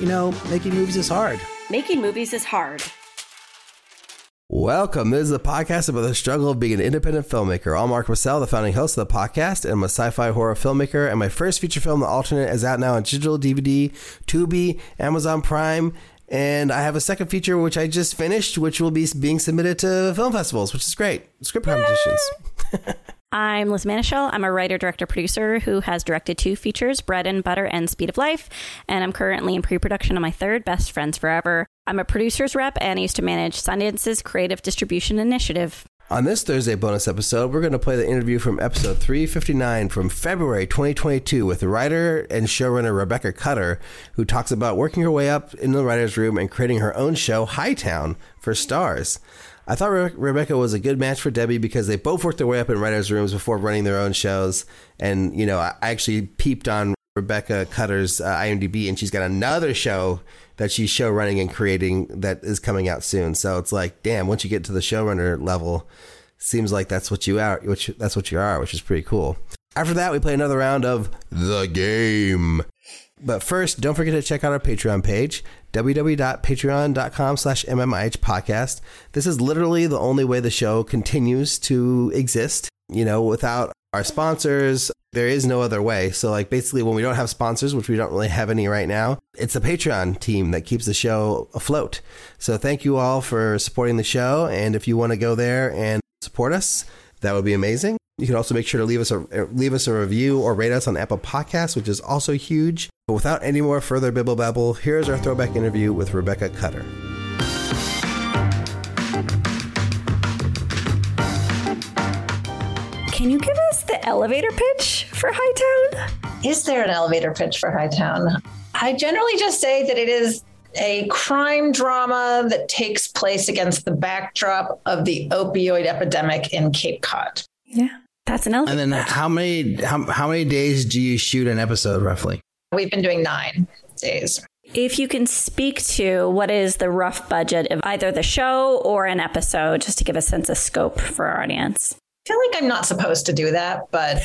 making movies is hard. Making movies is hard. Welcome. This is a podcast about the struggle of being an independent filmmaker. I'm Mark Marcel, the founding host of the podcast, and I'm a sci-fi horror filmmaker. And my first feature film, The Alternate, is out now on digital DVD, Tubi, Amazon Prime. And I have a second feature, which I just finished, which will be being submitted to film festivals, which is great. Script competitions. I'm Liz Manischel. I'm a writer, director, producer who has directed 2 features, Bread and Butter and Speed of Life. And I'm currently in pre-production on my third, Best Friends Forever. I'm a producer's rep and I used to manage Sundance's creative distribution initiative. On this Thursday bonus episode, we're going to play the interview from episode 359 from February 2022 with writer and showrunner Rebecca Cutter, who talks about working her way up in the writer's room and creating her own show, Hightown, for Starz. I thought Rebecca was a good match for Debbie because they both worked their way up in writers' rooms before running their own shows. And, I actually peeped on Rebecca Cutter's IMDb, and she's got another show that she's show running and creating that is coming out soon. So it's like, damn, once you get to the showrunner level, seems like that's what you are, which is pretty cool. After that, we play another round of The Game. But first, don't forget to check out our Patreon page, www.patreon.com/mmihpodcast. This is literally the only way the show continues to exist. Without our sponsors, there is no other way. So basically when we don't have sponsors, which we don't really have any right now, it's the Patreon team that keeps the show afloat. So thank you all for supporting the show. And if you want to go there and support us, that would be amazing. You can also make sure to leave us a review or rate us on Apple Podcasts, which is also huge. But without any more further bibble babble, here's our throwback interview with Rebecca Cutter. Can you give us the elevator pitch for Hightown? Is there an elevator pitch for Hightown? I generally just say that it is a crime drama that takes place against the backdrop of the opioid epidemic in Cape Cod. Yeah, that's an elevator. And then how many days do you shoot an episode roughly? We've been doing 9 days. If you can speak to what is the rough budget of either the show or an episode, just to give a sense of scope for our audience. I feel like I'm not supposed to do that, but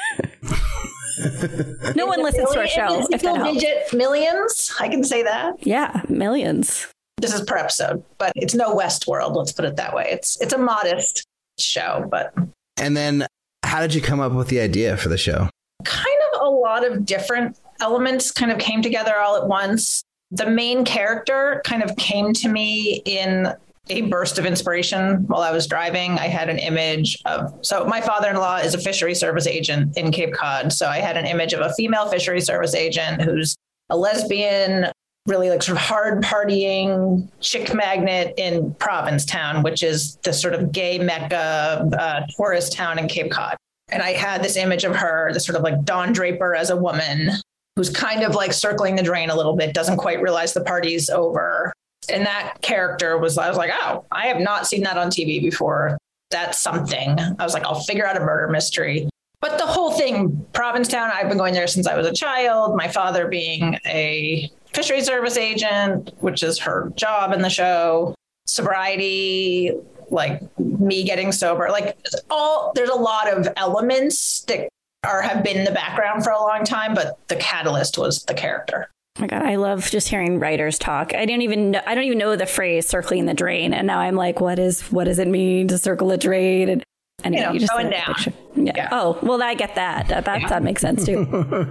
no one listens to our show. If that helps. Millions, I can say that. Yeah, millions. This is per episode, but it's no Westworld. Let's put it that way. It's a modest show, but. And then, how did you come up with the idea for the show? Kind of a lot of different elements kind of came together all at once. The main character kind of came to me in a burst of inspiration while I was driving. I had an image so my father-in-law is a fishery service agent in Cape Cod. So I had an image of a female fishery service agent who's a lesbian, really sort of hard partying chick magnet in Provincetown, which is the sort of gay mecca tourist town in Cape Cod. And I had this image of her, this sort of Dawn Draper as a woman who's kind of circling the drain a little bit, doesn't quite realize the party's over. And that character I was like, oh, I have not seen that on TV before. That's something. I was like, I'll figure out a murder mystery. But the whole thing, Provincetown, I've been going there since I was a child. My father being a fishery service agent, which is her job in the show. Sobriety, me getting sober, there's a lot of elements that have been in the background for a long time, but the catalyst was the character. Oh my God, I love just hearing writers talk. I don't even know the phrase circling the drain. And now I'm like, what does it mean to circle a drain? And anyway, you just going down. Yeah. Oh, well, I get that. That makes sense too.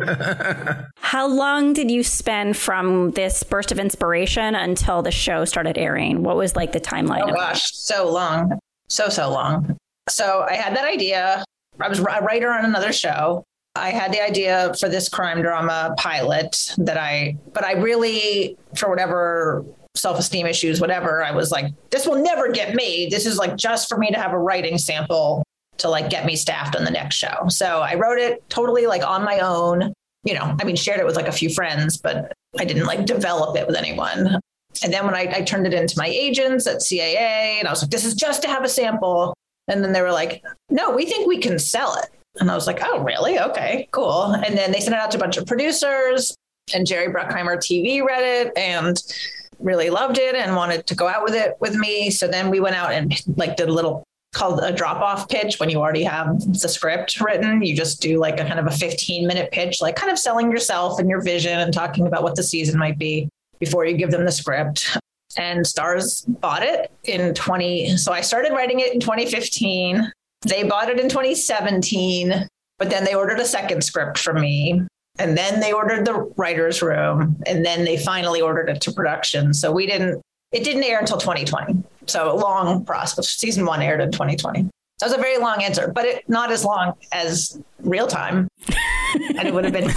How long did you spend from this burst of inspiration until the show started airing? What was the timeline? Oh gosh, so long. So long. So I had that idea. I was a writer on another show. I had the idea for this crime drama pilot but I really, for whatever self-esteem issues, whatever, I was like, this will never get made. This is just for me to have a writing sample to get me staffed on the next show. So I wrote it totally on my own, shared it with a few friends, but I didn't develop it with anyone. And then when I turned it into my agents at CAA and I was like, this is just to have a sample. And then they were like, no, we think we can sell it. And I was like, oh, really? Okay, cool. And then they sent it out to a bunch of producers and Jerry Bruckheimer TV read it and really loved it and wanted to go out with it with me. So then we went out and did a little called a drop-off pitch. When you already have the script written, you just do a kind of a 15-minute pitch, kind of selling yourself and your vision and talking about what the season might be before you give them the script. And Starz bought it so I started writing it in 2015. They bought it in 2017, but then they ordered a second script from me. And then they ordered the writer's room, and then they finally ordered it to production. So it didn't air until 2020. So a long process. Season 1 aired in 2020. That was a very long answer, but not as long as Real Time. And it would have been.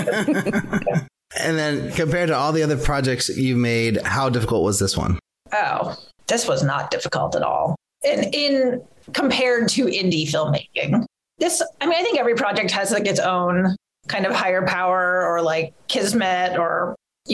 And then compared to all the other projects you've made, how difficult was this one? Oh, this was not difficult at all. In compared to indie filmmaking. I think every project has like its own kind of higher power or like kismet or,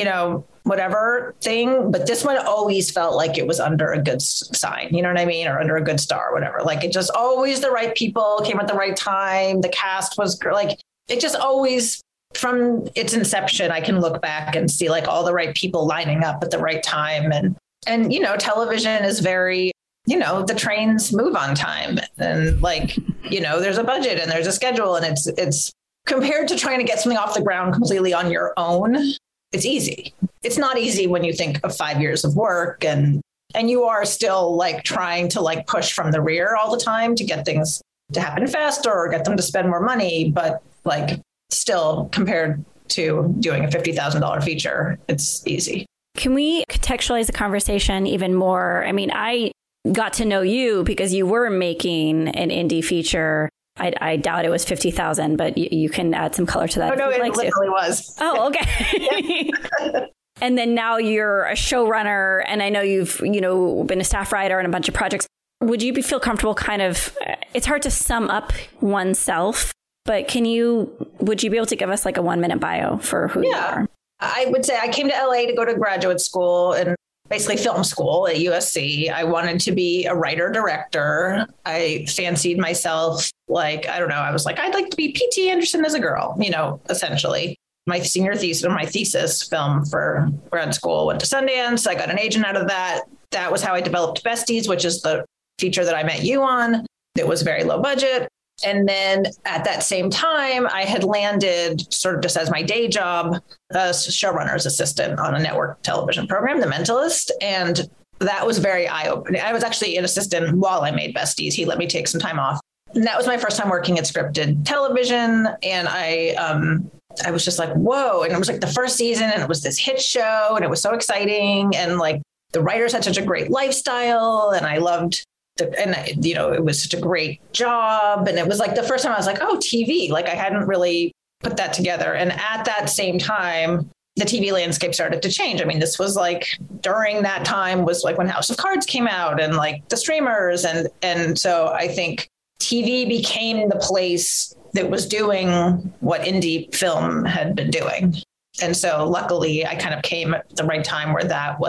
whatever thing. But this one always felt like it was under a good sign, you know what I mean? Or under a good star or whatever. Like it just always the right people came at the right time. The cast was like, it just always, from its inception, I can look back and see like all the right people lining up at the right time. And television is very, the trains move on time and like, there's a budget and there's a schedule, and it's compared to trying to get something off the ground completely on your own. It's easy. It's not easy when you think of 5 years of work and you are still like trying to like push from the rear all the time to get things to happen faster or get them to spend more money. But like still compared to doing a $50,000 feature, it's easy. Can we contextualize the conversation even more? I mean, I got to know you because you were making an indie feature. I doubt it was 50,000, but you can add some color to that. Oh, no, it literally was. Oh, okay. And then now you're a showrunner, and I know you've, been a staff writer on a bunch of projects. Would you feel comfortable it's hard to sum up oneself, but would you be able to give us like a 1-minute bio for who you are? I would say I came to LA to go to graduate school and basically film school at USC. I wanted to be a writer director. I fancied myself like, I don't know. I was like, I'd like to be P.T. Anderson as a girl, essentially. My thesis film for grad school went to Sundance. I got an agent out of that. That was how I developed Besties, which is the feature that I met you on. It was very low budget. And then at that same time, I had landed sort of just as my day job, as showrunner's assistant on a network television program, The Mentalist. And that was very eye-opening. I was actually an assistant while I made Besties. He let me take some time off. And that was my first time working at scripted television. And I was just like, whoa. And it was like the first season, and it was this hit show, and it was so exciting. And like the writers had such a great lifestyle, and I loved it was such a great job. And it was like the first time I was like, oh, TV, like I hadn't really put that together. And at that same time, the TV landscape started to change. I mean, this was like during that time was like when House of Cards came out and like the streamers. And so I think TV became the place that was doing what indie film had been doing. And so luckily I kind of came at the right time where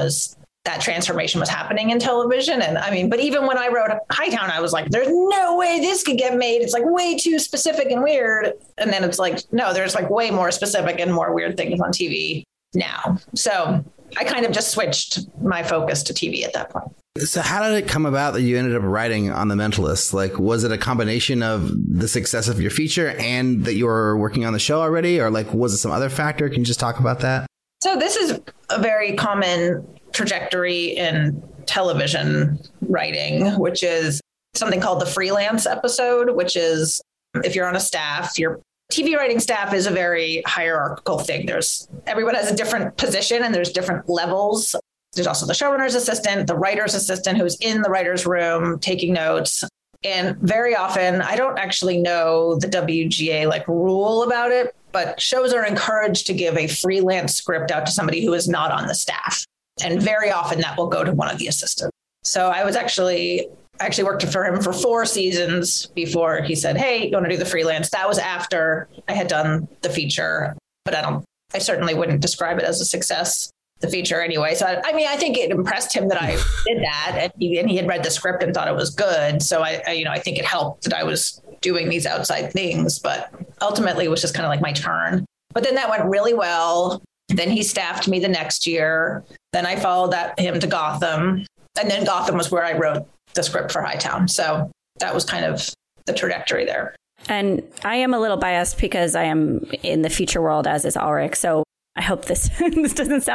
that transformation was happening in television. And I mean, but even when I wrote Hightown, I was like, there's no way this could get made. It's like way too specific and weird. And then it's like, no, there's like way more specific and more weird things on TV now. So I kind of just switched my focus to TV at that point. So how did it come about that you ended up writing on The Mentalist? Like, was it a combination of the success of your feature and that you were working on the show already? Or like, was it some other factor? Can you just talk about that? So this is a very common trajectory in television writing, which is something called the freelance episode, which is if you're on a staff, your TV writing staff is a very hierarchical thing. Everyone has a different position and there's different levels. There's also the showrunner's assistant, the writer's assistant who's in the writer's room taking notes. And very often, I don't actually know the WGA like rule about it, but shows are encouraged to give a freelance script out to somebody who is not on the staff. And very often that will go to one of the assistants. So I actually worked for him for 4 seasons before he said, hey, you want to do the freelance? That was after I had done the feature, but I certainly wouldn't describe it as a success, the feature anyway. So, I think it impressed him that I did that and he had read the script and thought it was good. So I think it helped that I was doing these outside things, but ultimately it was just kind of like my turn. But then that went really well. Then he staffed me the next year. Then I followed him to Gotham. And then Gotham was where I wrote the script for Hightown. So that was kind of the trajectory there. And I am a little biased because I am in the feature world, as is Ulrich. So I hope this doesn't sound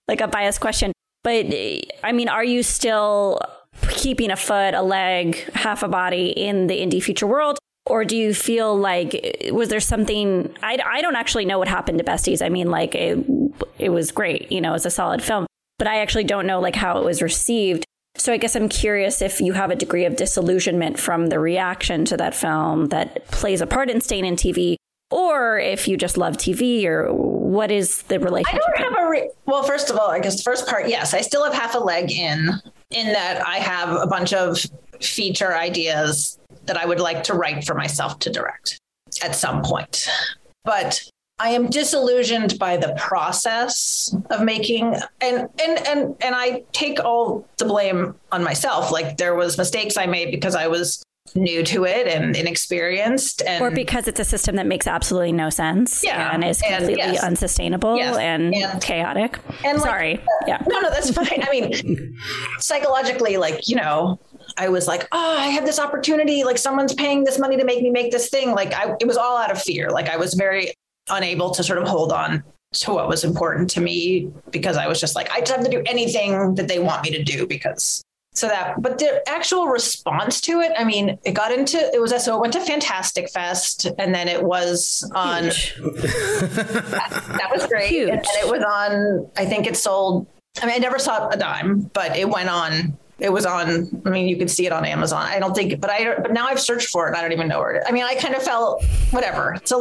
like a biased question, but I mean, are you still keeping a foot, a leg, half a body in the indie feature world? Or do you feel like, was there something, I don't actually know what happened to Besties. I mean, like it was great, you know, it's a solid film, but I actually don't know like how it was received. So I guess I'm curious if you have a degree of disillusionment from the reaction to that film that plays a part in staying in TV, or if you just love TV, or what is the relationship? I don't have well, first of all, I guess the first part, yes, I still have half a leg in that I have a bunch of feature ideas that I would like to write for myself to direct at some point. But I am disillusioned by the process of making, and I take all the blame on myself. Like there was mistakes I made because I was new to it and inexperienced, or because it's a system that makes absolutely no sense and is completely unsustainable and chaotic. And sorry. No, that's fine. I mean, psychologically, like, you know, I was like, oh, I have this opportunity. Like someone's paying this money to make me make this thing. Like it was all out of fear. Like I was very unable to sort of hold on to what was important to me because I was just like, I just have to do anything that they want me to do because but the actual response to it, I mean, it went to Fantastic Fest and then it was on, that was great. Huge. And it was on, I think it sold, I mean, I never saw a dime, but it went on. It was on, I mean, you could see it on Amazon. I don't think, but now I've searched for it. I don't even know where it is. I mean, I kind of felt whatever. It's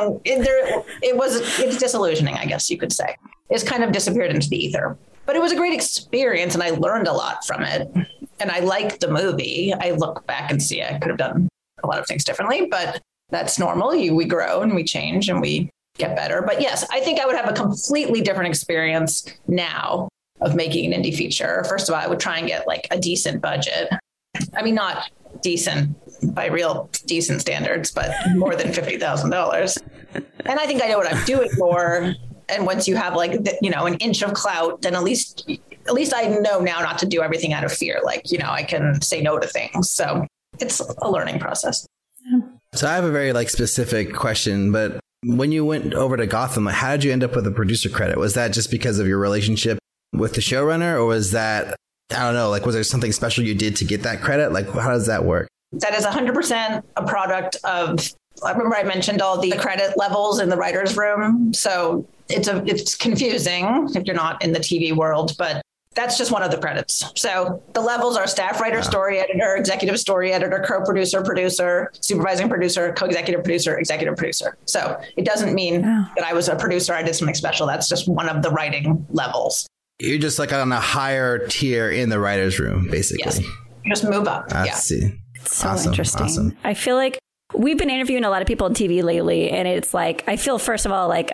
it's disillusioning, I guess you could say. It's kind of disappeared into the ether, but it was a great experience and I learned a lot from it. And I liked the movie. I look back and see I could have done a lot of things differently, but that's normal. We grow and we change and we get better. But yes, I think I would have a completely different experience now of making an indie feature. First of all, I would try and get like a decent budget. I mean, not decent by real decent standards, but more than $50,000. And I think I know what I'm doing for. And once you have like, an inch of clout, then at least I know now not to do everything out of fear. Like, you know, I can say no to things. So it's a learning process. So I have a very like specific question, but when you went over to Gotham, how did you end up with a producer credit? Was that just because of your relationship with the showrunner, or was that, I don't know, like, was there something special you did to get that credit? Like, how does that work? That is 100% a product of, I remember I mentioned all the credit levels in the writer's room. So it's confusing if you're not in the TV world, but that's just one of the credits. So the levels are staff writer, story editor, executive story editor, co-producer, producer, supervising producer, co-executive producer, executive producer. So it doesn't mean that I was a producer. I did something special. That's just one of the writing levels. You're just like on a higher tier in the writer's room, basically. Yes. You just move up. I see. It's so interesting. Awesome. I feel like we've been interviewing a lot of people on TV lately, and it's like, I feel, first of all, like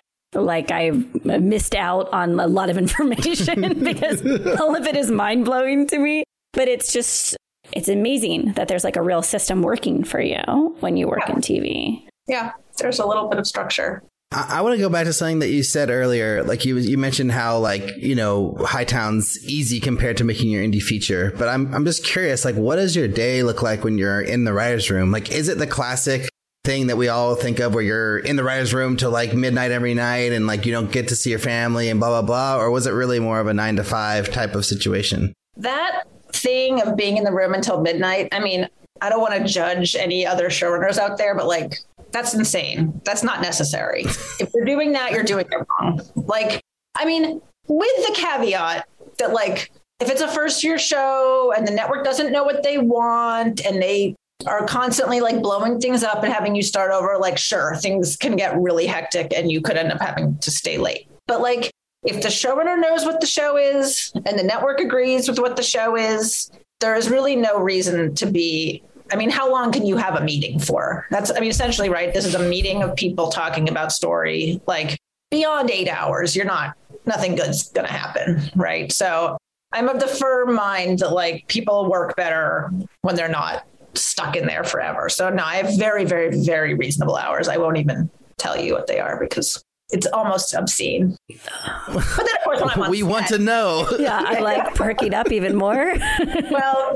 I've missed out on a lot of information because all of it is mind blowing to me. But it's amazing that there's like a real system working for you when you work in TV. Yeah, there's a little bit of structure. I want to go back to something that you said earlier. Like you mentioned how, like, you know, Hightown's easy compared to making your indie feature. But I'm just curious, like, what does your day look like when you're in the writer's room? Like, is it the classic thing that we all think of where you're in the writer's room till like midnight every night and like you don't get to see your family and blah, blah, blah? Or was it really more of a 9 to 5 type of situation? That thing of being in the room until midnight, I mean, I don't want to judge any other showrunners out there, but like, that's insane. That's not necessary. If you're doing that, you're doing it wrong. Like, I mean, with the caveat that like, if it's a first year show and the network doesn't know what they want and they are constantly like blowing things up and having you start over, like, sure, things can get really hectic and you could end up having to stay late. But like, if the showrunner knows what the show is and the network agrees with what the show is, there is really no reason to be. I mean, how long can you have a meeting for? Essentially, right. This is a meeting of people talking about story, like beyond 8 hours, nothing good's going to happen. Right. So I'm of the firm mind that like people work better when they're not stuck in there forever. So no, I have very, very, very reasonable hours. I won't even tell you what they are because it's almost obscene. But then of course, when I'm on we want to know. Yeah. I like perking up even more. Well,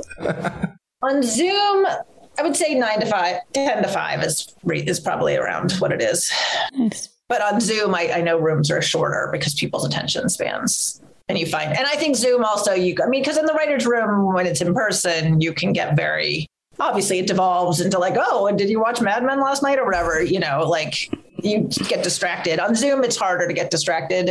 on Zoom, I would say 9 to 5, 10 to 5 is probably around what it is. Nice. But on Zoom, I know rooms are shorter because people's attention spans and you find, and I think Zoom also, because in the writer's room, when it's in person, you can get very, obviously it devolves into like, oh, and did you watch Mad Men last night or whatever, like you get distracted. On Zoom, it's harder to get distracted.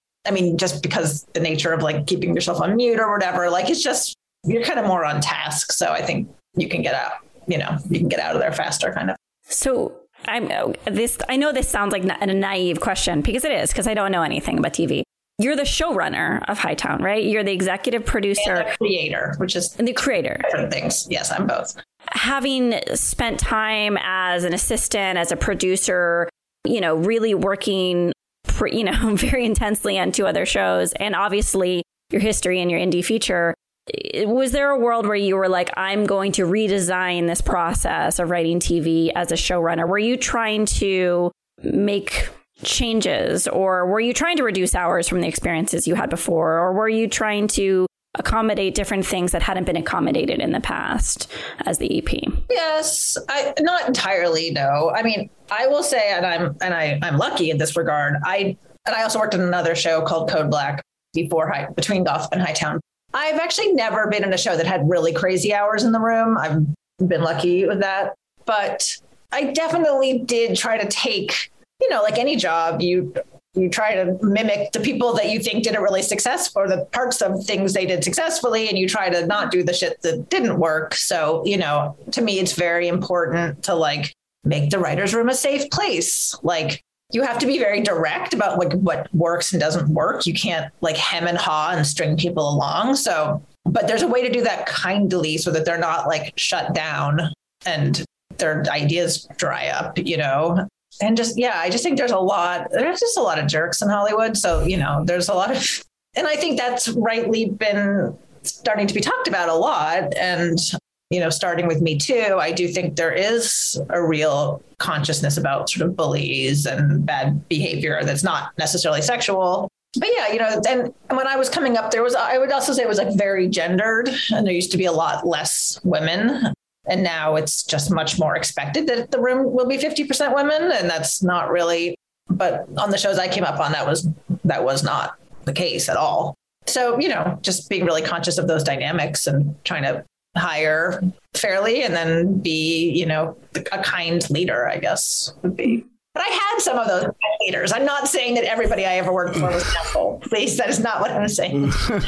Just because the nature of like keeping yourself on mute or whatever, like it's just, you're kind of more on task. So I think you can get out, you can get out of there faster kind of. So I know this sounds like a naive question, because it is, because I don't know anything about TV. You're the showrunner of Hightown, right? You're the executive producer. And the creator, which is the creator. Different things. Yes, I'm both. Having spent time as an assistant, as a producer, really working, very intensely on 2 other shows, and obviously your history and your indie feature, was there a world where you were like, I'm going to redesign this process of writing TV as a showrunner? Were you trying to make changes, or were you trying to reduce hours from the experiences you had before, or were you trying to accommodate different things that hadn't been accommodated in the past as the EP? Yes, not entirely. No, I will say, and I'm lucky in this regard. I also worked on another show called Code Black between Gotham and Hightown. I've actually never been in a show that had really crazy hours in the room. I've been lucky with that, but I definitely did try to take, like any job, you try to mimic the people that you think did it really successful, or the parts of things they did successfully, and you try to not do the shit that didn't work. So, to me, it's very important to like make the writer's room a safe place. Like, you have to be very direct about like what works and doesn't work. You can't like hem and haw and string people along. So, but there's a way to do that kindly so that they're not like shut down and their ideas dry up, and just, I just think there's just a lot of jerks in Hollywood. So, there's a lot of, and I think that's rightly been starting to be talked about a lot. And, starting with Me Too, I do think there is a real consciousness about sort of bullies and bad behavior that's not necessarily sexual. But and when I was coming up, I would also say it was like very gendered, and there used to be a lot less women. And now it's just much more expected that the room will be 50% women. And that's not really, but on the shows I came up on, that was not the case at all. So, just being really conscious of those dynamics and trying to hire fairly and then be, a kind leader, I guess would be. But I had some of those leaders. I'm not saying that everybody I ever worked for was helpful. Please, that is not what I'm saying.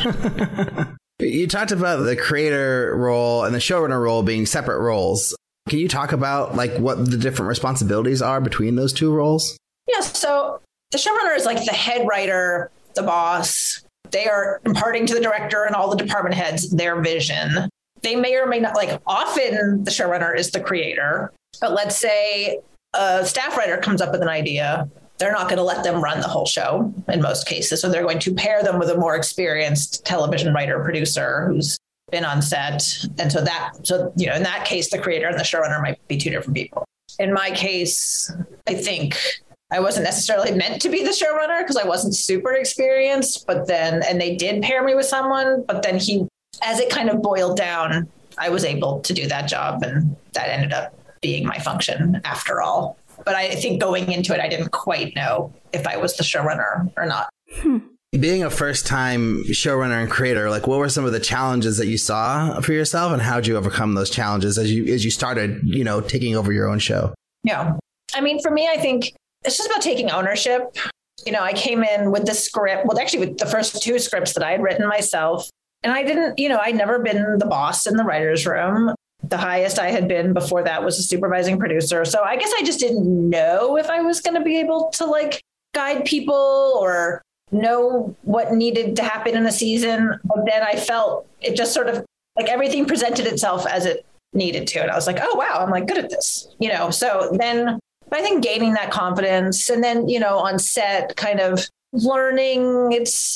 You talked about the creator role and the showrunner role being separate roles. Can you talk about like what the different responsibilities are between those 2 roles? Yes. So the showrunner is like the head writer, the boss. They are imparting to the director and all the department heads their vision. They may or may not, like often the showrunner is the creator, but let's say a staff writer comes up with an idea. They're not going to let them run the whole show in most cases. So they're going to pair them with a more experienced television writer producer who's been on set. And so in that case, the creator and the showrunner might be 2 different people. In my case, I think I wasn't necessarily meant to be the showrunner because I wasn't super experienced, and they did pair me with someone, but then as it kind of boiled down, I was able to do that job, and that ended up being my function after all. But I think going into it, I didn't quite know if I was the showrunner or not. Being a first-time showrunner and creator, like what were some of the challenges that you saw for yourself, and how did you overcome those challenges as you started, taking over your own show? Yeah. For me, I think it's just about taking ownership. I came in with the script, with the first 2 scripts that I had written myself. And I didn't, I'd never been the boss in the writer's room. The highest I had been before that was a supervising producer. So I guess I just didn't know if I was going to be able to like guide people or know what needed to happen in a season. But then I felt it just sort of like everything presented itself as it needed to. And I was like, oh, wow, I'm like good at this, So then I think gaining that confidence and then, on set kind of learning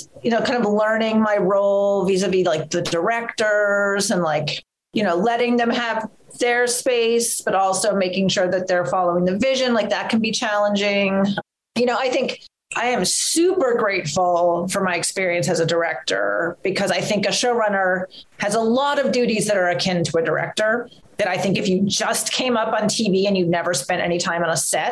learning my role vis-a-vis like the directors and like, letting them have their space, but also making sure that they're following the vision. Like that can be challenging. I think I am super grateful for my experience as a director because I think a showrunner has a lot of duties that are akin to a director that I think if you just came up on TV and you've never spent any time on a set,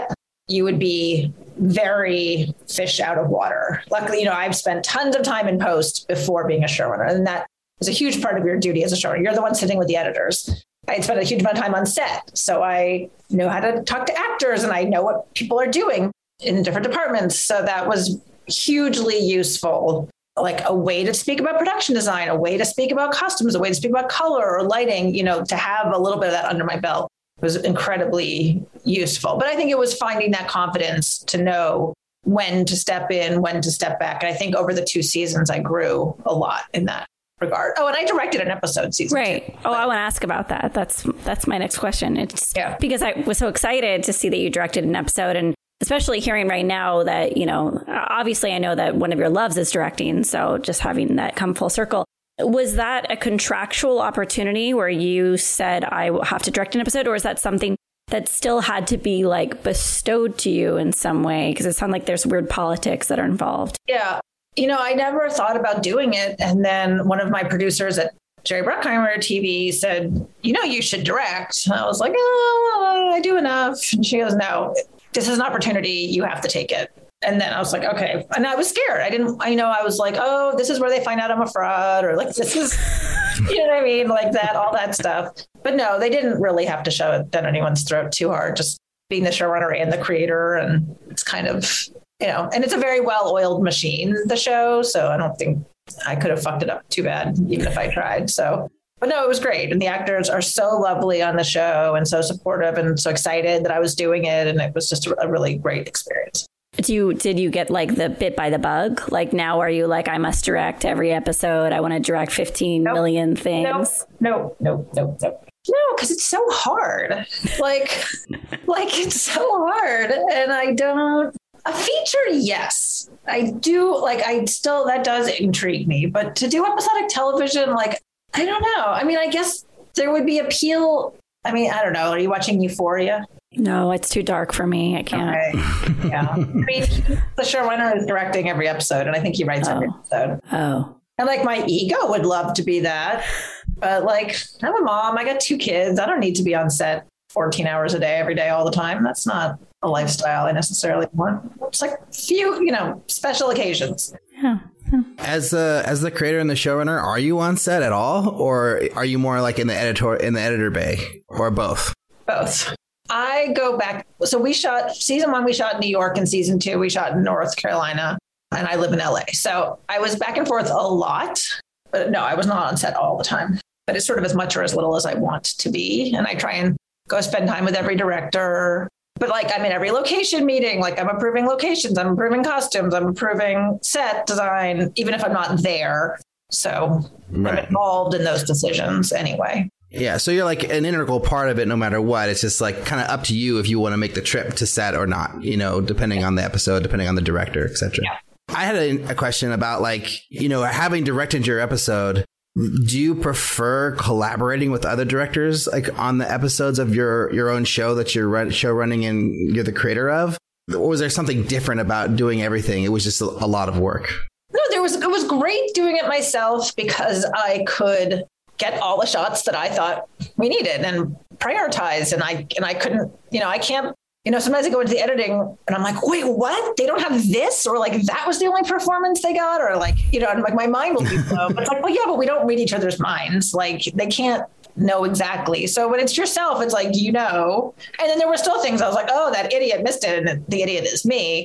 you would be very fish out of water. Luckily, I've spent tons of time in post before being a showrunner, and that is a huge part of your duty as a showrunner. You're the one sitting with the editors. I had spent a huge amount of time on set, so I know how to talk to actors and I know what people are doing in different departments. So that was hugely useful, like a way to speak about production design, a way to speak about costumes, a way to speak about color or lighting, to have a little bit of that under my belt was incredibly useful. But I think it was finding that confidence to know when to step in, when to step back. And I think over the 2 seasons, I grew a lot in that regard. Oh, and I directed an episode season 2. Oh, I want to ask about that. That's my next question. It's because I was so excited to see that you directed an episode, and especially hearing right now that, obviously I know that one of your loves is directing. So just having that come full circle. Was that a contractual opportunity where you said, I will have to direct an episode, or is that something that still had to be like bestowed to you in some way? Because it sounds like there's weird politics that are involved. Yeah. I never thought about doing it. And then one of my producers at Jerry Bruckheimer TV said, you should direct. And I was like, oh, I do enough. And she goes, no, this is an opportunity. You have to take it. And then I was like, okay. And I was scared. I was like, oh, this is where they find out I'm a fraud, or like, this is, you know what I mean? Like that, all that stuff. But no, they didn't really have to shove it down anyone's throat too hard, just being the showrunner and the creator. And it's kind of, and it's a very well-oiled machine, the show. So I don't think I could have fucked it up too bad, even if I tried. So, but no, it was great. And the actors are so lovely on the show and so supportive and so excited that I was doing it. And it was just a really great experience. Did you get like the bit by the bug? Like now are you like, I must direct every episode. I want to direct 15 million things. No, because it's so hard. Like it's so hard. And a feature, yes, I do. Like that does intrigue me. But to do episodic television, like, I don't know. I mean, I guess there would be appeal. I mean, I don't know. Are you watching Euphoria? No, it's too dark for me. I can't. Okay. Yeah. I mean, the showrunner is directing every episode, and I think he writes every episode. Oh. And like my ego would love to be that. But like, I'm a mom. I got 2 kids. I don't need to be on set 14 hours a day, every day, all the time. That's not a lifestyle I necessarily want. It's like few, special occasions. Yeah. As the creator and the showrunner, are you on set at all, or are you more like in the editor bay, or both? Both. I go back. So we shot season 1, we shot in New York, and season 2, we shot in North Carolina, and I live in LA. So I was back and forth a lot, but no, I was not on set all the time. But it's sort of as much or as little as I want to be. And I try and go spend time with every director. But like, I'm in every location meeting, like I'm approving locations, I'm approving costumes, I'm approving set design, even if I'm not there. So right. I'm involved in those decisions anyway. Yeah, so you're like an integral part of it no matter what. It's just like kind of up to you if you want to make the trip to set or not, depending on the episode, depending on the director, etc. Yeah. I had a question about like, having directed your episode, do you prefer collaborating with other directors like on the episodes of your own show that you're show running and you're the creator of? Or was there something different about doing everything? It was just a lot of work. No, it was great doing it myself because I could get all the shots that I thought we needed and prioritize. And I couldn't, I can't, sometimes I go into the editing and I'm like, wait, what? They don't have this? Or like, that was the only performance they got? Or like, and like my mind will be blown. But it's like, well, yeah, but we don't read each other's minds. Like they can't know exactly. So when it's yourself, it's like, And then there were still things I was like, oh, that idiot missed it. And the idiot is me.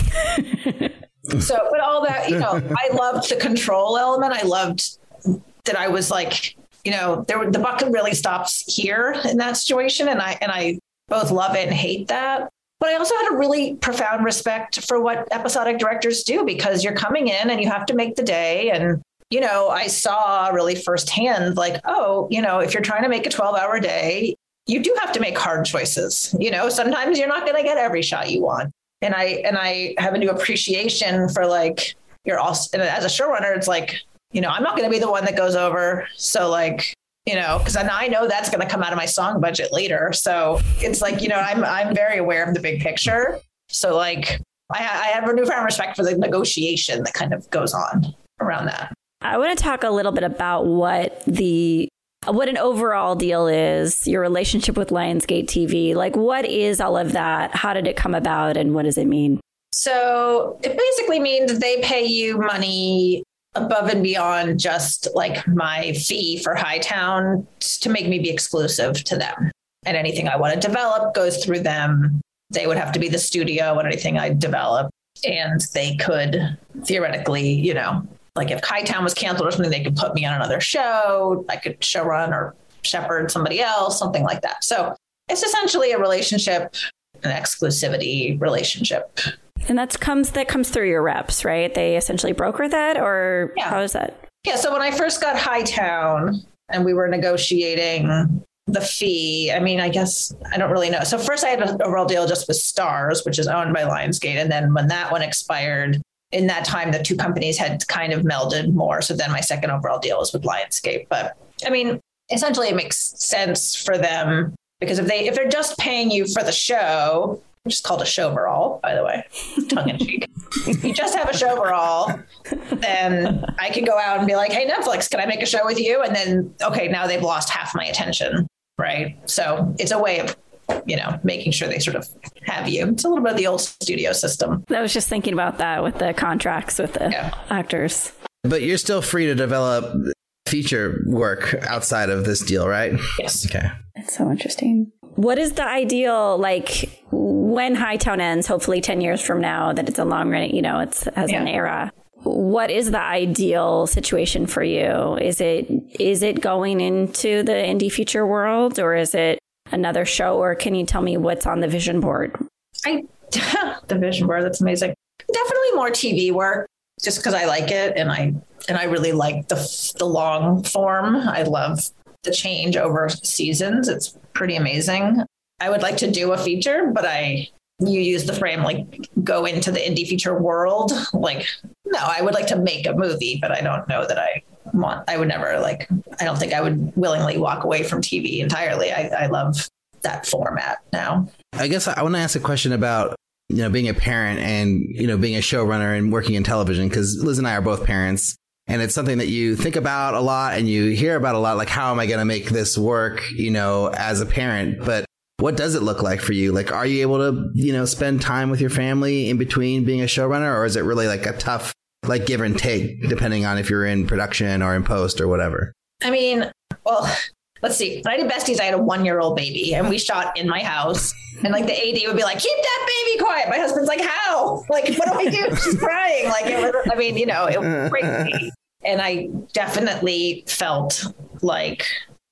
So, but all that, I loved the control element. I loved that I was like, the buck really stops here in that situation. And I both love it and hate that. But I also had a really profound respect for what episodic directors do, because you're coming in and you have to make the day. And, I saw really firsthand, like, if you're trying to make a 12-hour day, you do have to make hard choices. Sometimes you're not going to get every shot you want. And I have a new appreciation for like, and as a showrunner, it's like, I'm not going to be the one that goes over. So like, because I know that's going to come out of my song budget later. So it's like, I'm very aware of the big picture. So like, I have a newfound respect for the negotiation that kind of goes on around that. I want to talk a little bit about what the what an overall deal is, your relationship with Lionsgate TV. Like, what is all of that? How did it come about and what does it mean? So it basically means they pay you money above and beyond just like my fee for Hightown to make me be exclusive to them. And anything I want to develop goes through them. They would have to be the studio and anything I develop. And they could theoretically, you know, like if Hightown was canceled or something, they could put me on another show. I could showrun or shepherd somebody else, something like that. So it's essentially a relationship, an exclusivity relationship. And that comes through your reps, right? They essentially broker that, or how is that? Yeah. So when I first got Hightown and we were negotiating the fee, I mean, I guess I don't really know. So first I had an overall deal just with Starz, which is owned by Lionsgate. And then when that one expired, in that time, the two companies had kind of melded more. So then my second overall deal was with Lionsgate. But I mean, essentially it makes sense for them because if they're just paying you for the show, which is called a showverall, by the way, tongue in cheek. You just have a showverall, then I can go out and be like, hey, Netflix, can I make a show with you? And then, okay, now they've lost half my attention, right? So it's a way of, you know, making sure they sort of have you. It's a little bit of the old studio system. I was just thinking about that with the contracts with the actors. But you're still free to develop feature work outside of this deal, right? Yes. Okay. It's so interesting. What is the ideal, like, when Hightown ends, hopefully 10 years from now, that it's a long run, you know, it's as an era. What is the ideal situation for you? Is it going into the indie feature world, or is it another show, or can you tell me what's on the vision board? The vision board, that's amazing. Definitely more TV work, just because I like it, and I really like the long form. I love the change over seasons. It's pretty amazing. I would like to do a feature, but you use the frame, like, go into the indie feature world. Like, no, I would like to make a movie, but I don't know that I would never, like, I don't think I would willingly walk away from TV entirely. I love that format now. I guess I want to ask a question about, you know, being a parent and, you know, being a showrunner and working in television, because Liz and I are both parents. And it's something that you think about a lot and you hear about a lot, like, how am I going to make this work, you know, as a parent? But what does it look like for you? Like, are you able to, you know, spend time with your family in between being a showrunner, or is it really like a tough, like, give and take, depending on if you're in production or in post or whatever? I mean, well, let's see. When I did Besties, I had a 1-year-old baby and we shot in my house, and like the AD would be like, keep that baby quiet. My husband's like, how? Like, what do I do? She's crying. Like, it was, I mean, you know, it was crazy. And I definitely felt like,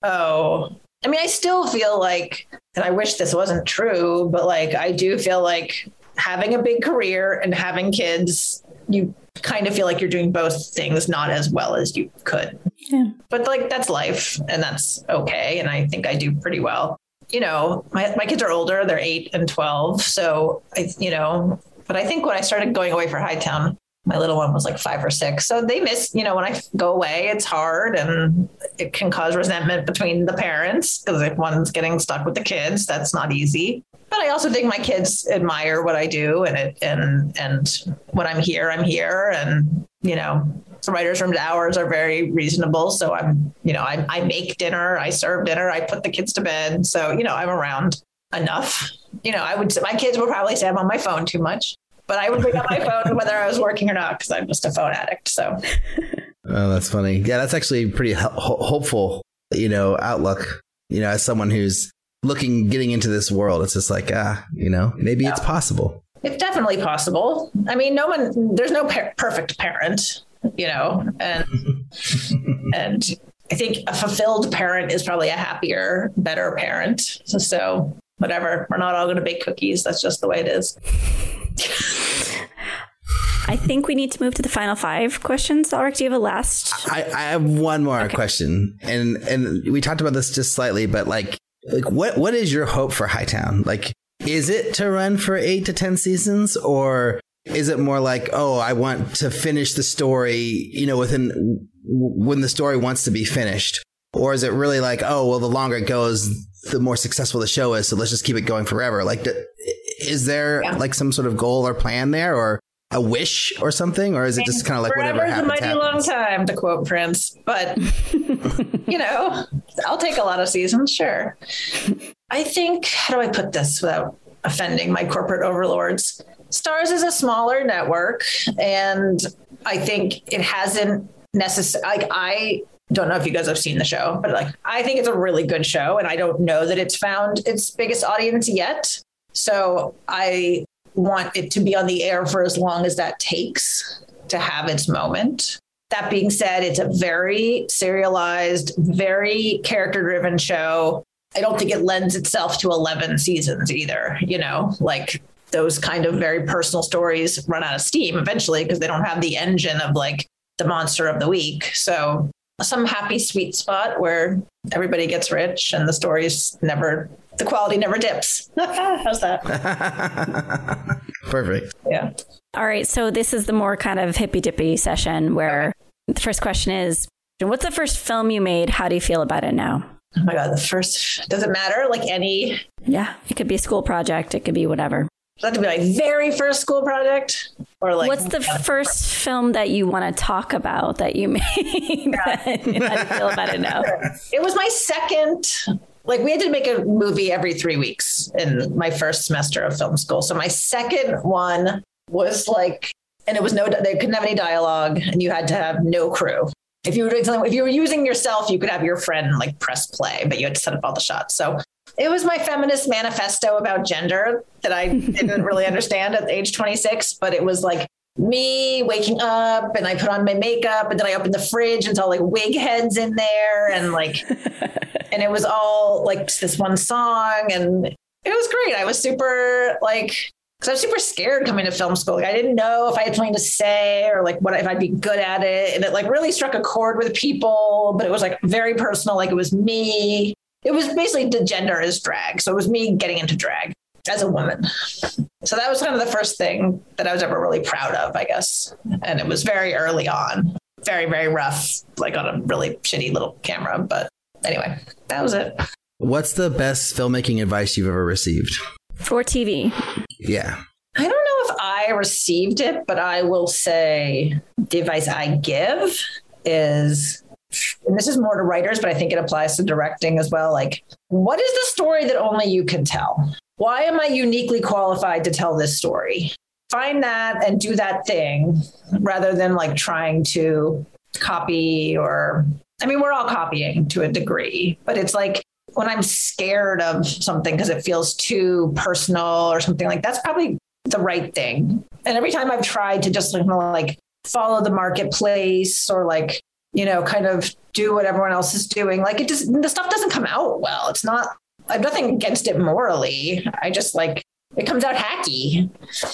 I mean, I still feel like, and I wish this wasn't true, but like, I do feel like having a big career and having kids, you kind of feel like you're doing both things not as well as you could. Yeah. But like, that's life, and that's okay. And I think I do pretty well. You know, my kids are older, they're 8 and 12. So but I think when I started going away for Hightown, my little one was like 5 or 6. So they miss, you know, when I go away, it's hard and it can cause resentment between the parents, because if one's getting stuck with the kids, that's not easy. But I also think my kids admire what I do, and when I'm here, and, you know, the writers' room hours are very reasonable. So I make dinner, I serve dinner, I put the kids to bed. So, you know, I'm around enough. You know, my kids would probably say I'm on my phone too much, but I would bring up my phone whether I was working or not, because I'm just a phone addict. So. Oh, that's funny. Yeah, that's actually pretty hopeful, you know, outlook, you know, as someone who's getting into this world. It's just like, you know, maybe it's possible. It's definitely possible. I mean, there's no perfect parent, you know, and I think a fulfilled parent is probably a happier, better parent. So whatever, we're not all going to bake cookies. That's just the way it is. I think we need to move to the final 5 questions. Ulrich, do you have a last? I have one more question. And we talked about this just slightly, but like what is your hope for Hightown? Like, is it to run for 8 to 10 seasons, or is it more like, I want to finish the story, you know, when the story wants to be finished? Or is it really like, the longer it goes, the more successful the show is, so let's just keep it going forever? Like, is there like some sort of goal or plan there, or a wish or something? Or is it just kind of like whatever happens? Forever's a mighty long time, to quote Prince. But, you know, I'll take a lot of seasons, sure. I think, how do I put this without offending my corporate overlords? Starz is a smaller network, and I think it hasn't necessarily, like, I don't know if you guys have seen the show, but like, I think it's a really good show, and I don't know that it's found its biggest audience yet. So I want it to be on the air for as long as that takes to have its moment. That being said, it's a very serialized, very character-driven show. I don't think it lends itself to 11 seasons either, you know, like those kind of very personal stories run out of steam eventually because they don't have the engine of like the monster of the week. So some happy sweet spot where everybody gets rich and the stories never, the quality never dips. How's that? Perfect. Yeah. All right. So this is the more kind of hippy dippy session where the first question is, what's the first film you made? How do you feel about it now? Oh my God, the first, does it matter? Like any? Yeah, it could be a school project. It could be whatever. Does that have to be like very first school project? Or like, what's the first film that you want to talk about that you made? How do you feel about it now? It was my second, like we had to make a movie every 3 weeks in my first semester of film school. So my second one was like, and it was they couldn't have any dialogue and you had to have no crew. If you were doing something, if you were using yourself, you could have your friend like press play, but you had to set up all the shots. So it was my feminist manifesto about gender that I didn't really understand at age 26, but it was like me waking up and I put on my makeup and then I opened the fridge and saw like wig heads in there and like, and it was all like this one song and it was great. I was super like, because I was super scared coming to film school. Like, I didn't know if I had something to say or like what if I'd be good at it. And it like really struck a chord with people, but it was like very personal. Like it was me. It was basically the gender is drag. So it was me getting into drag as a woman. So that was kind of the first thing that I was ever really proud of, I guess. And it was very early on, very, very rough, like on a really shitty little camera. But anyway, that was it. What's the best filmmaking advice you've ever received? For TV. Yeah. I don't know if I received it, but I will say the advice I give is, and this is more to writers, but I think it applies to directing as well. Like, what is the story that only you can tell? Why am I uniquely qualified to tell this story? Find that and do that thing rather than like trying to copy or, I mean, we're all copying to a degree, but it's like, when I'm scared of something because it feels too personal or something like that's probably the right thing. And every time I've tried to just like follow the marketplace or like, you know, kind of do what everyone else is doing, like it just, the stuff doesn't come out well. It's not, I have nothing against it morally. I just like, it comes out hacky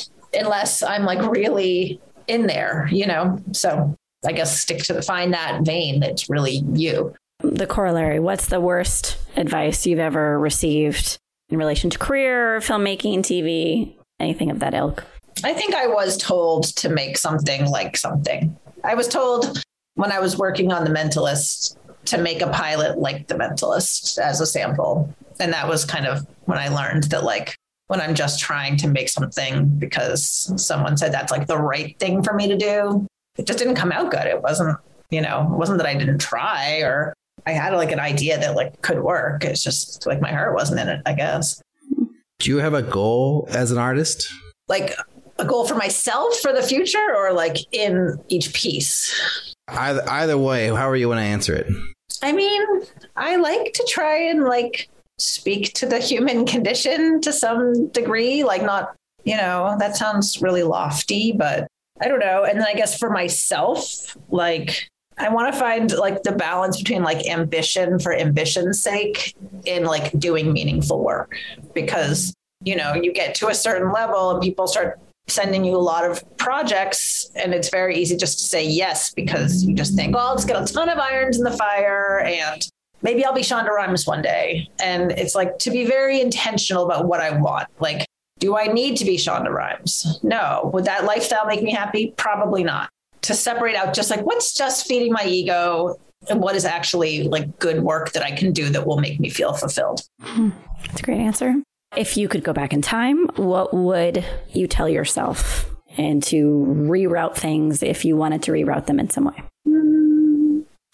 unless I'm like really in there, you know? So I guess find that vein that's really you. The corollary, what's the worst advice you've ever received in relation to career, filmmaking, TV, anything of that ilk? I think I was told to make something like something. I was told when I was working on The Mentalist to make a pilot like The Mentalist as a sample. And that was kind of when I learned that like when I'm just trying to make something because someone said that's like the right thing for me to do, it just didn't come out good. It wasn't, you know, it wasn't that I didn't try or I had like an idea that like could work. It's just like my heart wasn't in it, I guess. Do you have a goal as an artist? Like a goal for myself for the future or like in each piece? Either way, however you want to answer it. I mean, I like to try and like speak to the human condition to some degree, like not, you know, that sounds really lofty, but I don't know. And then I guess for myself, like I want to find like the balance between like ambition for ambition's sake in like doing meaningful work, because, you know, you get to a certain level and people start sending you a lot of projects and it's very easy just to say yes, because you just think, well, I'll just get a ton of irons in the fire and maybe I'll be Shonda Rhimes one day. And it's like to be very intentional about what I want. Like, do I need to be Shonda Rhimes? No. Would that lifestyle make me happy? Probably not. To separate out just like what's just feeding my ego and what is actually like good work that I can do that will make me feel fulfilled. That's a great answer. If you could go back in time, what would you tell yourself and to reroute things if you wanted to reroute them in some way?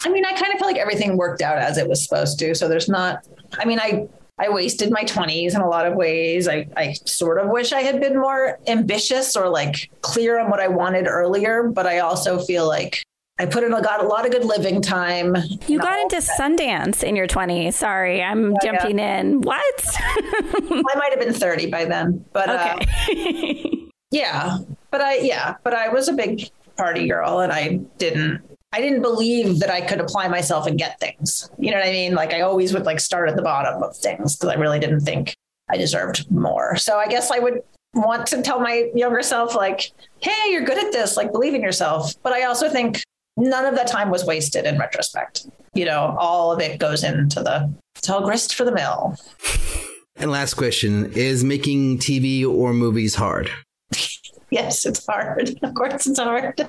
I mean, I kind of feel like everything worked out as it was supposed to. So there's not, I mean, I wasted my 20s in a lot of ways. I sort of wish I had been more ambitious or like clear on what I wanted earlier. But I also feel like I got a lot of good living time. You got into Sundance in your 20s. Sorry, I'm jumping in. What? I might have been 30 by then. But okay. But I was a big party girl, and I didn't believe that I could apply myself and get things. You know what I mean? Like I always would like start at the bottom of things because I really didn't think I deserved more. So I guess I would want to tell my younger self like, hey, you're good at this, like believe in yourself. But I also think none of that time was wasted in retrospect. You know, all of it goes into it's all grist for the mill. And last question, is making TV or movies hard? Yes, it's hard. Of course it's hard. Isn't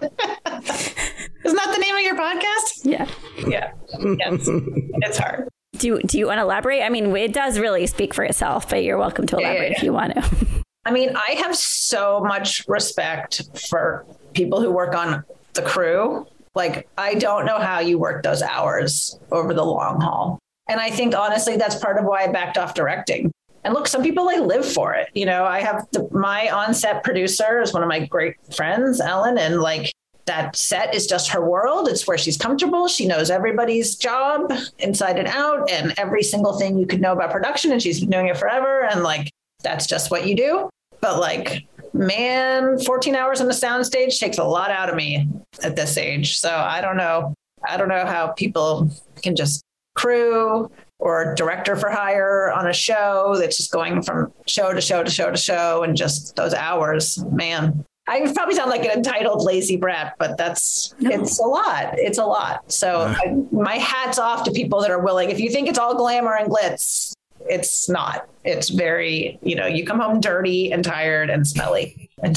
that the name of your podcast? Yeah. Yeah. Yes. It's hard. Do you want to elaborate? I mean, it does really speak for itself, but you're welcome to elaborate if you want to. I mean, I have so much respect for people who work on the crew. Like, I don't know how you work those hours over the long haul. And I think, honestly, that's part of why I backed off directing. And look, some people like live for it. You know, I have my on-set producer is one of my great friends, Ellen, and like that set is just her world. It's where she's comfortable. She knows everybody's job inside and out and every single thing you could know about production. And she's been doing it forever. And like, that's just what you do. But like, man, 14 hours on the soundstage takes a lot out of me at this age. So I don't know how people can just crew or director for hire on a show that's just going from show to show to show to show and just those hours, man. I probably sound like an entitled lazy brat, but it's a lot. It's a lot. So my hat's off to people that are willing. If you think it's all glamour and glitz, it's not. It's very, you come home dirty and tired and smelly and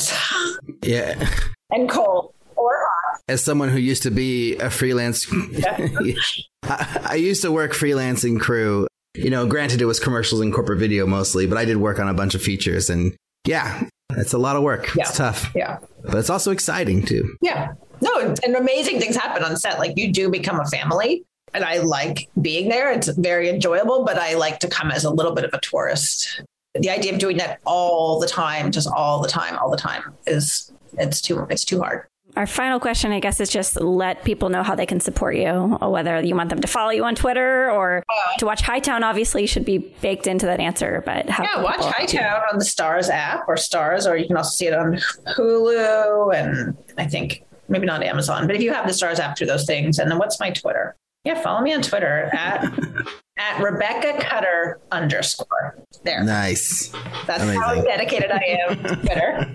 cold or hot. As someone who used to be a freelance, I used to work freelancing crew. Granted, it was commercials and corporate video mostly, but I did work on a bunch of features. And yeah, it's a lot of work. Yeah. It's tough. Yeah. But it's also exciting, too. Yeah. No, and amazing things happen on set. Like you do become a family. And I like being there. It's very enjoyable, but I like to come as a little bit of a tourist. The idea of doing that all the time, just all the time, it's too hard. Our final question, I guess, is just let people know how they can support you, or whether you want them to follow you on Twitter or to watch Hightown. Obviously, should be baked into that answer. But watch Hightown on the Starz app or you can also see it on Hulu and I think maybe not Amazon. But if you have the Starz app through those things, and then what's my Twitter? Yeah, follow me on Twitter at Rebecca Cutter _ there. Nice. That's amazing. How dedicated I am to Twitter.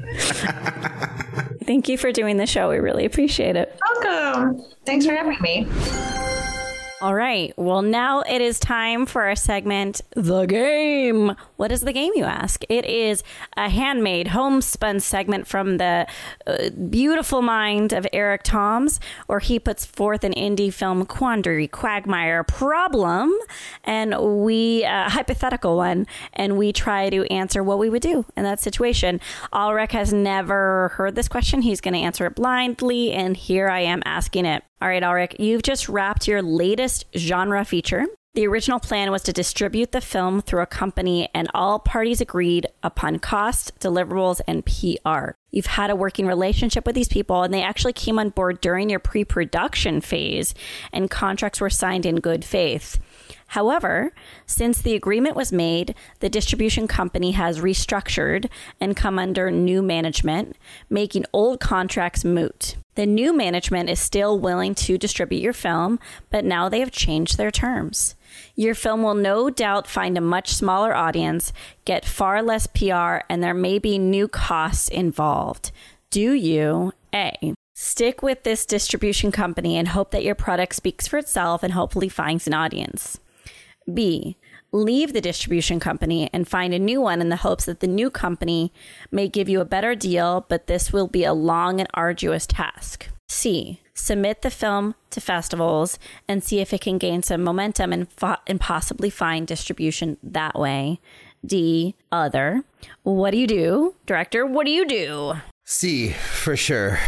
Thank you for doing the show. We really appreciate it. Welcome. Thanks for having me. All right. Well, now it is time for our segment, The Game. What is the game, you ask? It is a handmade, homespun segment from the beautiful mind of Eric Toms, where he puts forth an indie film quandary, quagmire, problem, and hypothetical one, and we try to answer what we would do in that situation. Ulrich has never heard this question. He's going to answer it blindly, and here I am asking it. All right, Ulrich, you've just wrapped your latest genre feature. The original plan was to distribute the film through a company, and all parties agreed upon cost, deliverables, and PR. You've had a working relationship with these people, and they actually came on board during your pre-production phase, and contracts were signed in good faith. However, since the agreement was made, the distribution company has restructured and come under new management, making old contracts moot. The new management is still willing to distribute your film, but now they have changed their terms. Your film will no doubt find a much smaller audience, get far less PR, and there may be new costs involved. Do you, A, stick with this distribution company and hope that your product speaks for itself and hopefully finds an audience? B, leave the distribution company and find a new one in the hopes that the new company may give you a better deal, but this will be a long and arduous task. C, submit the film to festivals and see if it can gain some momentum and possibly find distribution that way. D, other. What do you do? Director, what do you do? C, for sure.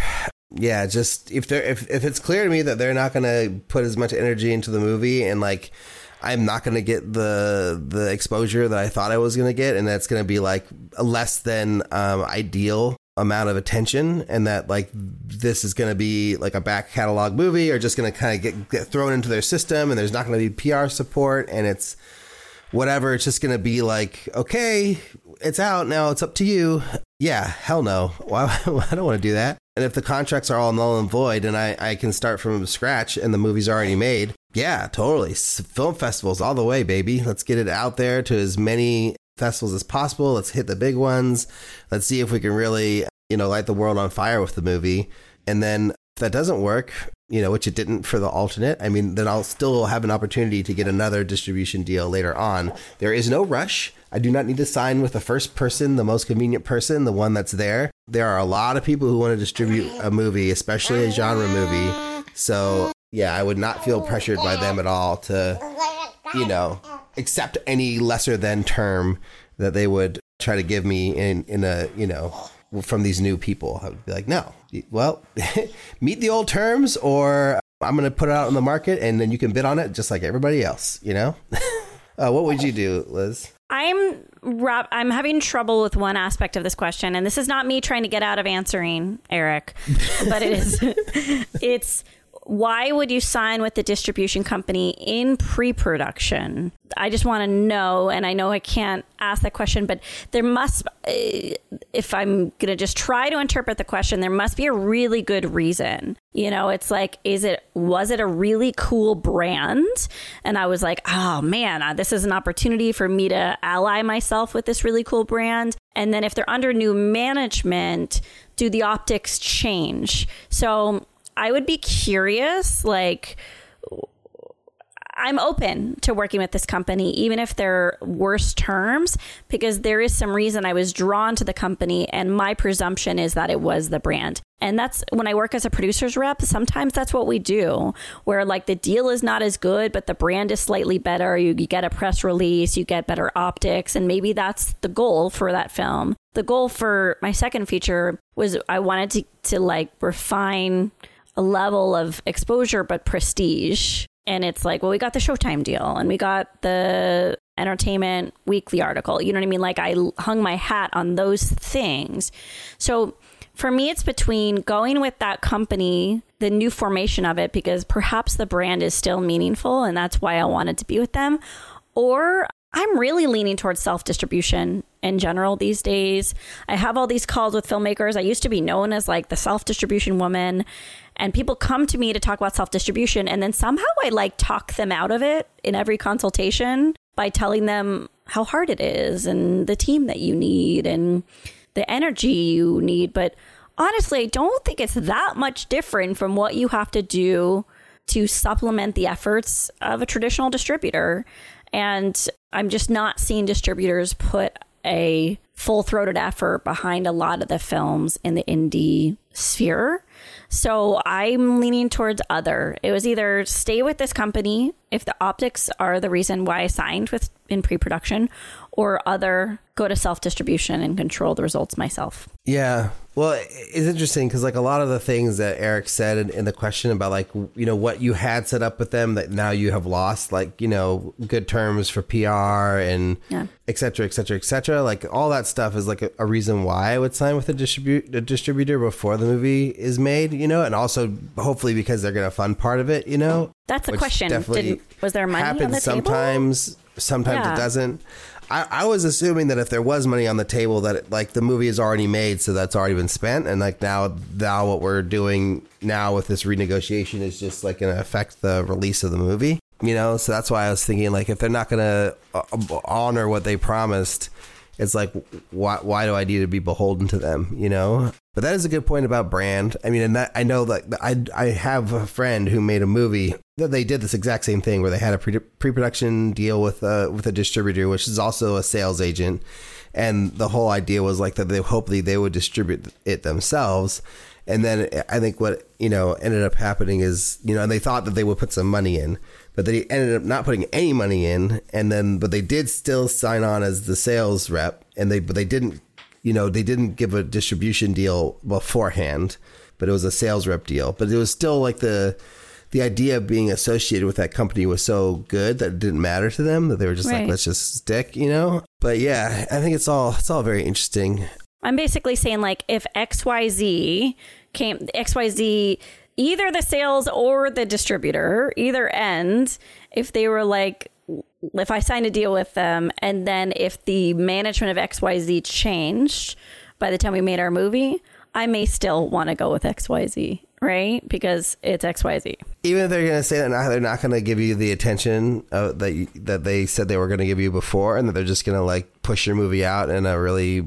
Yeah, just if it's clear to me that they're not going to put as much energy into the movie, and like I'm not going to get the exposure that I thought I was going to get, and that's going to be like a less than ideal amount of attention, and that like this is going to be like a back catalog movie, or just going to kind of get thrown into their system, and there's not going to be PR support, and it's whatever. It's just going to be like, okay, it's out now, it's up to you. Yeah, hell no. Why? I don't want to do that. And if the contracts are all null and void, and I can start from scratch and the movie's already made, yeah, totally. Film festivals all the way, baby. Let's get it out there to as many festivals as possible. Let's hit the big ones. Let's see if we can really, light the world on fire with the movie. And then if that doesn't work, which it didn't for the alternate, I mean, then I'll still have an opportunity to get another distribution deal later on. There is no rush. I do not need to sign with the first person, the most convenient person, the one that's there. There are a lot of people who want to distribute a movie, especially a genre movie. So, yeah, I would not feel pressured by them at all to, accept any lesser than term that they would try to give me in a, from these new people. I would be like, no, well, meet the old terms, or I'm going to put it out on the market and then you can bid on it just like everybody else, What would you do, Liz? I'm having trouble with one aspect of this question, and this is not me trying to get out of answering, Eric, but it's why would you sign with the distribution company in pre-production? I just want to know, and I know I can't ask that question, but there must, if I'm going to just try to interpret the question, there must be a really good reason. It's like, was it a really cool brand? And I was like, oh man, this is an opportunity for me to ally myself with this really cool brand. And then if they're under new management, do the optics change? So I would be curious, like, I'm open to working with this company, even if they're worse terms, because there is some reason I was drawn to the company, and my presumption is that it was the brand. And that's when I work as a producer's rep, sometimes that's what we do, where like the deal is not as good, but the brand is slightly better. You get a press release, you get better optics, and maybe that's the goal for that film. The goal for my second feature was I wanted to like refine a level of exposure, but prestige. And it's like, well, we got the Showtime deal and we got the Entertainment Weekly article. You know what I mean? Like I hung my hat on those things. So for me, it's between going with that company, the new formation of it, because perhaps the brand is still meaningful and that's why I wanted to be with them. Or I'm really leaning towards self-distribution in general these days. I have all these calls with filmmakers. I used to be known as like the self-distribution woman, and people come to me to talk about self-distribution, and then somehow I like talk them out of it in every consultation by telling them how hard it is and the team that you need and the energy you need. But honestly, I don't think it's that much different from what you have to do to supplement the efforts of a traditional distributor. And I'm just not seeing distributors put a full-throated effort behind a lot of the films in the indie sphere. So I'm leaning towards other. It was either stay with this company if the optics are the reason why I signed with in pre-production, or other, go to self-distribution and control the results myself. Yeah. Well, it's interesting because like a lot of the things that Eric said in the question about like, what you had set up with them that now you have lost, like, good terms for PR and et cetera, et cetera, et cetera. Like all that stuff is like a reason why I would sign with a distributor before the movie is made, and also hopefully because they're going to fund part of it, That's the question. Was there money on the sometimes, table? Sometimes it doesn't. I was assuming that if there was money on the table, that like the movie is already made, so that's already been spent, and like now what we're doing now with this renegotiation is just like going to affect the release of the movie, So that's why I was thinking like if they're not going to honor what they promised, it's like why do I need to be beholden to them, But that is a good point about brand. I mean, and that I know that I have a friend who made a movie that they did this exact same thing where they had a pre-production deal with a distributor, which is also a sales agent. And the whole idea was like that hopefully they would distribute it themselves. And then I think what, ended up happening is, and they thought that they would put some money in, but they ended up not putting any money in. But they did still sign on as the sales rep, but they didn't, they didn't give a distribution deal beforehand. but it was a sales rep deal. But it was still like the idea of being associated with that company was so good that it didn't matter to them, that they were just like, let's just stick, you know? But yeah, I think it's all very interesting. I'm basically saying, like, if XYZ, either the sales or the distributor, either end, if they were like, if I signed a deal with them, and then if the management of XYZ changed by the time we made our movie, I may still want to go with XYZ, right? Because it's XYZ. Even if they're going to say that they're not going to give you the attention that they said they were going to give you before, and that they're just going to like push your movie out in a really,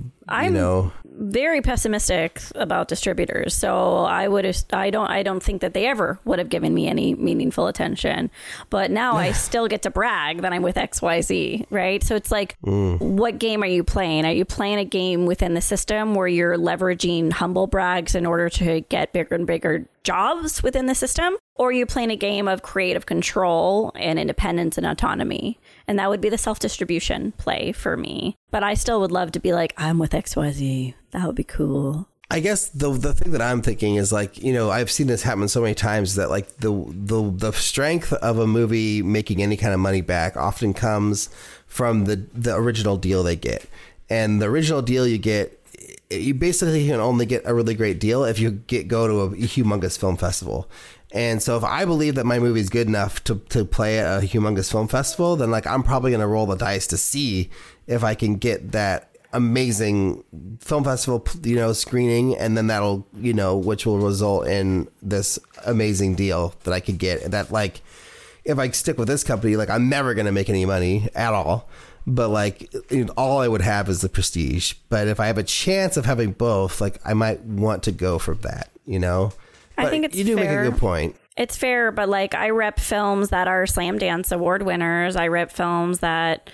very pessimistic about distributors. So I don't think that they ever would have given me any meaningful attention. But now I still get to brag that I'm with XYZ, right? So it's like, what game are you playing? Are you playing a game within the system where you're leveraging humble brags in order to get bigger and bigger jobs within the system? Or are you playing a game of creative control and independence and autonomy? And that would be the self-distribution play for me. But I still would love to be like, I'm with XYZ. That would be cool. I guess the thing that I'm thinking is like, I've seen this happen so many times that like the strength of a movie making any kind of money back often comes from the original deal they get. And the original deal you get, you basically can only get a really great deal if you go to a humongous film festival. And so if I believe that my movie is good enough to play at a humongous film festival, then like I'm probably going to roll the dice to see if I can get that amazing film festival, screening, and then that'll, which will result in this amazing deal that I could get. That like, if I stick with this company, like I'm never going to make any money at all. But like, all I would have is the prestige. But if I have a chance of having both, like I might want to go for that, But I think it's fair. You do make a good point. It's fair, but like I rep films that are Slamdance Award winners. I rep films that,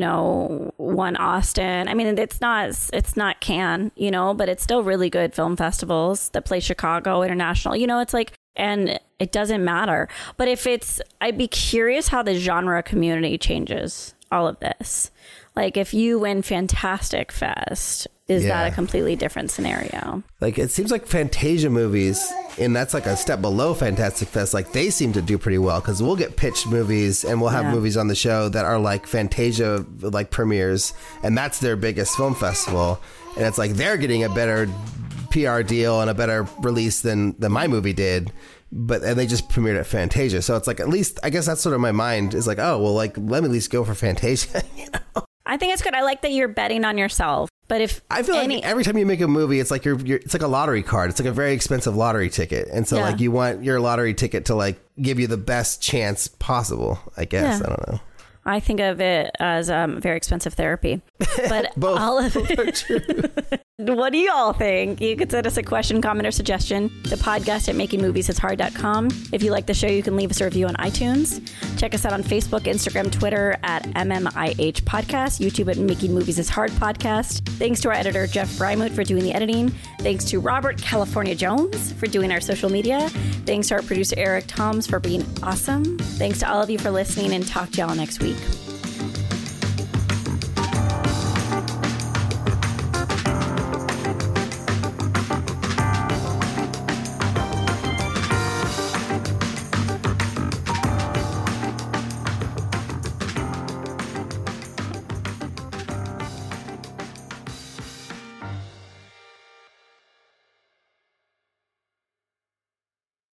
won Austin. I mean, it's not Cannes, but it's still really good film festivals that play Chicago International. It's like, and it doesn't matter. But I'd be curious how the genre community changes all of this. Like if you win Fantastic Fest, is that a completely different scenario? Like it seems like Fantasia movies, and that's like a step below Fantastic Fest, like they seem to do pretty well because we'll get pitched movies and we'll have movies on the show that are like Fantasia like premieres, and that's their biggest film festival, and it's like they're getting a better PR deal and a better release than my movie did. And they just premiered at Fantasia. So it's like, at least, I guess that's sort of my mind is like, oh, well, like, let me at least go for Fantasia, I think it's good. I like that you're betting on yourself. But if I feel like every time you make a movie, it's like it's like a lottery card. It's like a very expensive lottery ticket. And so like you want your lottery ticket to like give you the best chance possible, I guess. I don't know. I think of it as very expensive therapy. But both, all of it. What do you all think? You could send us a question, comment, or suggestion to podcast@makingmoviesishard.com. If you like the show, you can leave us a review on iTunes. Check us out on Facebook, Instagram, Twitter at MMIH Podcast, YouTube at Making Movies is Hard Podcast. Thanks to our editor, Jeff Freimuth, for doing the editing. Thanks to Robert California Jones for doing our social media. Thanks to our producer, Eric Toms, for being awesome. Thanks to all of you for listening, and talk to y'all next week.